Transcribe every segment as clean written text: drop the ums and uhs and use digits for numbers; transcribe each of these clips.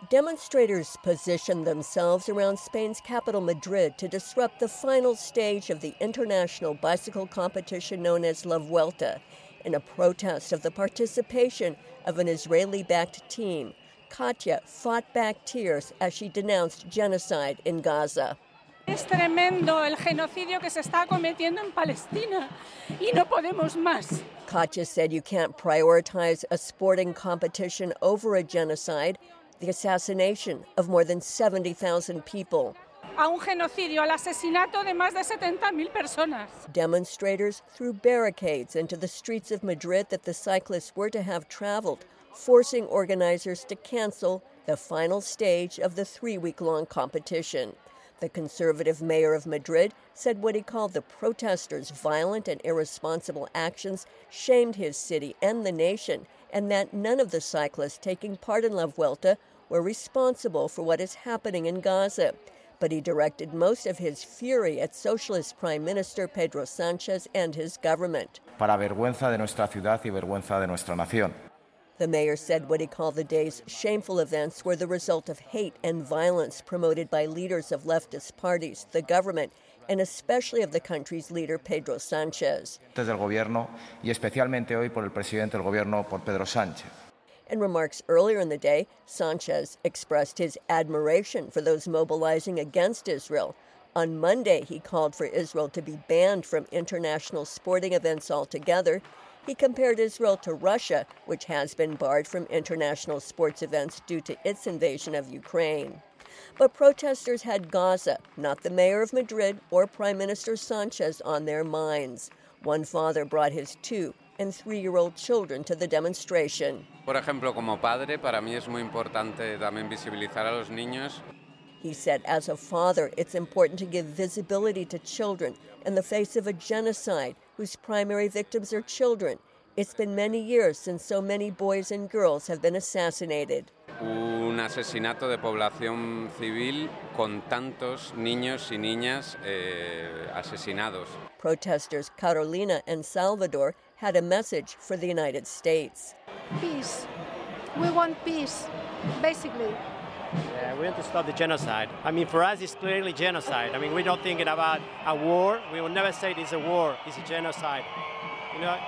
Demonstrators positioned themselves around Spain's capital, Madrid, to disrupt the final stage of the international bicycle competition known as La Vuelta, in a protest of the participation of an Israeli-backed team. Katya fought back tears as she denounced genocide in Gaza. Es tremendo el genocidio que se está cometiendo en Palestina y no podemos más. Katya said you can't prioritize a sporting competition over a genocide, the assassination of more than 70,000 people. A un genocidio, al asesinato de más de 70,000 personas. Demonstrators threw barricades into the streets of Madrid that the cyclists were to have traveled, forcing organizers to cancel the final stage of the 3-week-long competition. The conservative mayor of Madrid said what he called the protesters' violent and irresponsible actions shamed his city and the nation, and that none of the cyclists taking part in La Vuelta were responsible for what is happening in Gaza. But he directed most of his fury at Socialist Prime Minister Pedro Sánchez and his government. Para vergüenza de nuestra ciudad y vergüenza de nuestra nación. The mayor said what he called the day's shameful events were the result of hate and violence promoted by leaders of leftist parties, the government, and especially of the country's leader, Pedro Sánchez. Desde el gobierno, y especialmente hoy por el presidente del gobierno, por Pedro Sánchez. In remarks earlier in the day, Sánchez expressed his admiration for those mobilizing against Israel. On Monday, he called for Israel to be banned from international sporting events altogether. He compared Israel to Russia, which has been barred from international sports events due to its invasion of Ukraine. But protesters had Gaza, not the mayor of Madrid or Prime Minister Sánchez, on their minds. One father brought his 2- and 3-year-old children to the demonstration. Por ejemplo, como padre, para mí es muy importante también visibilizar a los niños. He said, as a father, it's important to give visibility to children in the face of a genocide whose primary victims are children. It's been many years since so many boys and girls have been assassinated. Un asesinato de población civil con tantos niños y niñas asesinados. Protesters Carolina and Salvador had a message for the United States. Peace. We want peace, basically. Yeah, we want to stop the genocide. I mean, for us, it's clearly genocide. I mean, we're not thinking about a war. We will never say it's a war. It's a genocide. You know,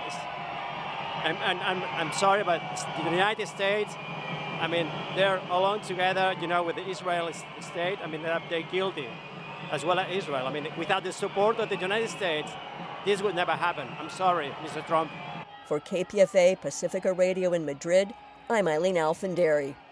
I'm sorry, but the United States, I mean, they're alone together, you know, with the Israeli state. I mean, they're guilty, as well as Israel. I mean, without the support of the United States, this would never happen. I'm sorry, Mr. Trump. For KPFA Pacifica Radio in Madrid, I'm Eileen Alfandary.